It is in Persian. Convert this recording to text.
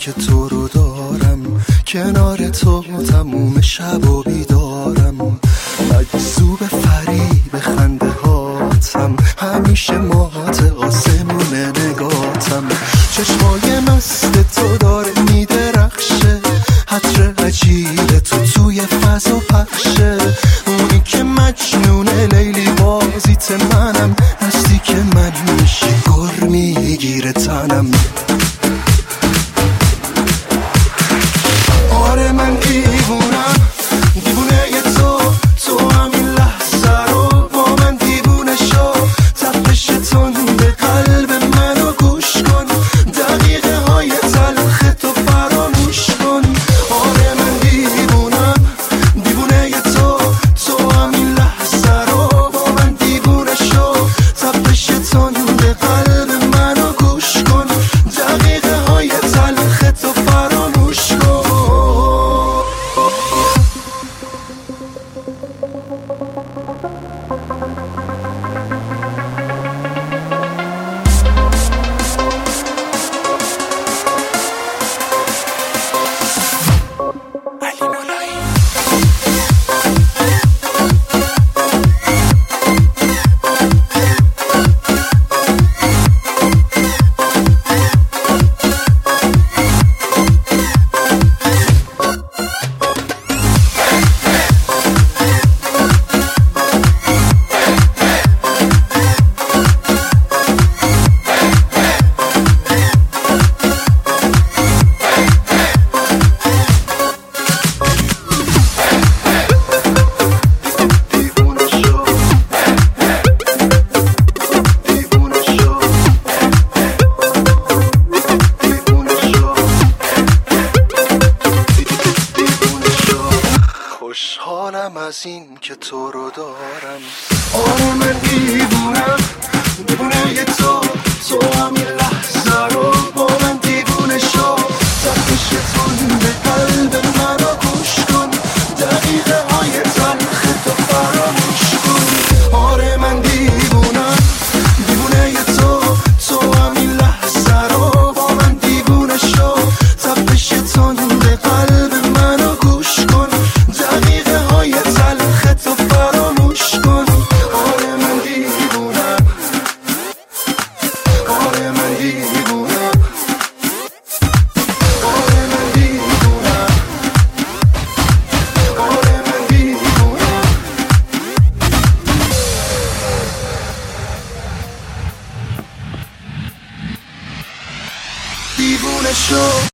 که تو رو دارم، کنار تو تموم شب و بیدارم. مجذوب فریب خنده هاتم، همیشه مات آسمون نگاتم. چشمای مست تو داره میدرخشه، عطر عجیب تو توی فضا پخشه. اونی که مجنون لیلی بازیت منم، نزدیک من میشی گر میگیره تنم. آره من دیوونم، دیوونه تو همین لحظه رو با من دیوونه شو. تپش تند قلب منو گوش کن، دقیقه های تلخ تو فراموش کن. آره من دیوونم، دیوونه تو همین لحظه رو با من دیوونه شو. تپش تند قلب منو گوش کن، دقیقه های تلخ تو فراموش کن. خوشحالم از این که تو رو دارم. آره من دیوونم، دیوونه تو همین لحظه رو با من دیوونه شو. تپش تند قلب منو گوش کن، دقیقه های تلخ تو فراموش کن. آره من دیوونم، دیوونه تو همین لحظه رو با من دیوونه شو. تپش تند قلب منو گوش کن، دقیقه های تلخ تو فراموش کن. آره من دیوونم، آره من دیوونم، آره من دیوونم، آره من دیوونم. دیوونه شو.